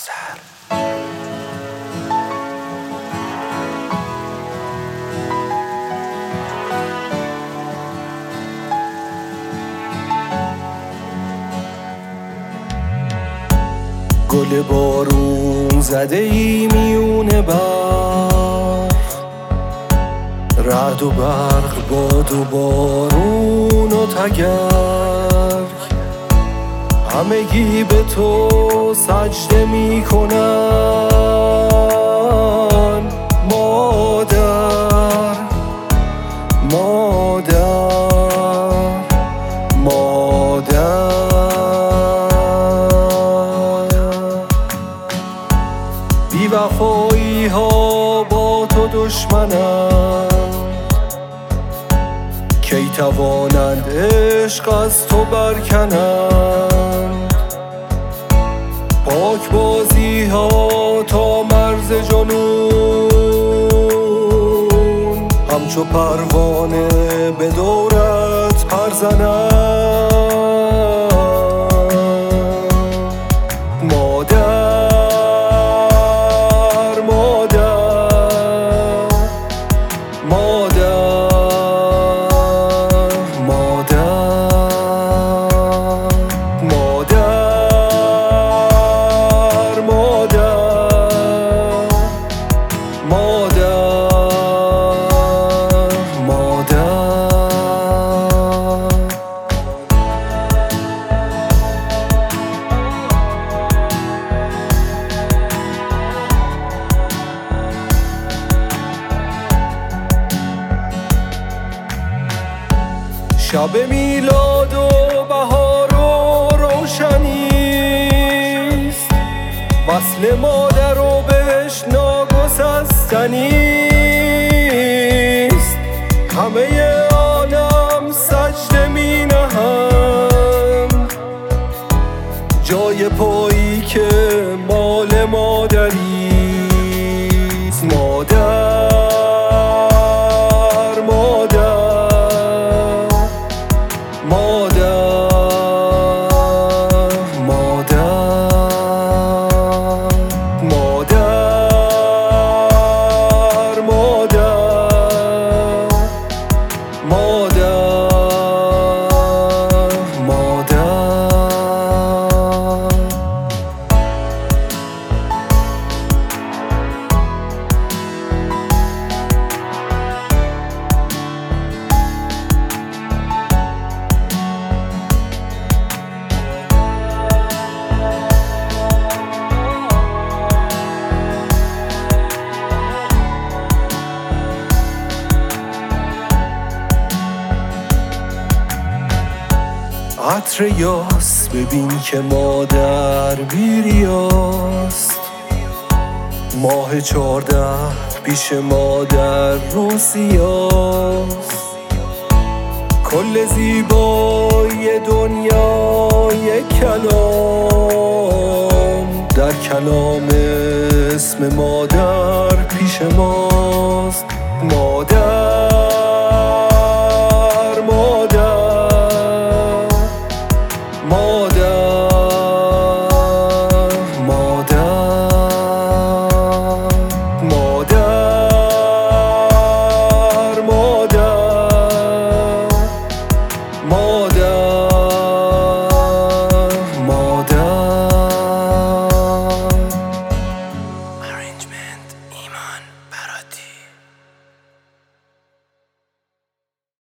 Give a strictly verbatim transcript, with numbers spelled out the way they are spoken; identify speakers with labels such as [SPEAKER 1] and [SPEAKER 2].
[SPEAKER 1] گل بارون زده ای میونه برق، رعد و برق، باد و بارون و تگرگ، همگی به تو سجده میکنن. مادر مادر مادر، بی وفایی ها با تو دشمنند، کی توانند عشق از تو برکنند. پاک بازی ها تا مرز جنون، همچو پروانه به دورت پر زنند. مادر مادر مادر مادر مادر مادر مادر. شب میلاد و بهار و روشنیست، وصل مادر و بهش ناگسستنیست. همه عالم سجده می نهند، جای پایی که مال مادریست. مادر عطر یاس ببین که مادر بیریاست، ماه چارده پیش مادر روسیاست. کل زیبایی دنیای کلام، در کلام اسم مادر پیش ما.